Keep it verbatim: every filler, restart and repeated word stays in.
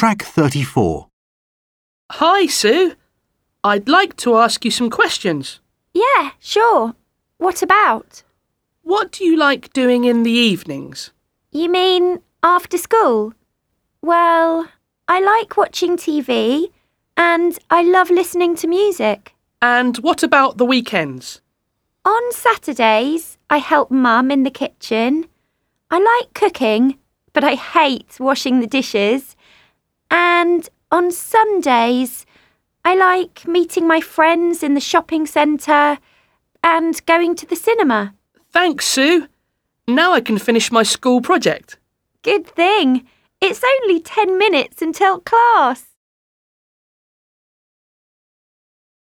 Track thirty-four. Hi, Sue. I'd like to ask you some questions. Yeah, sure. What about? What do you like doing in the evenings? You mean after school? Well, I like watching T V and I love listening to music. And what about the weekends? On Saturdays, I help Mum in the kitchen. I like cooking, but I hate washing the dishes. And on Sundays, I like meeting my friends in the shopping centre and going to the cinema. Thanks, Sue. Now I can finish my school project. Good thing. It's only ten minutes until class.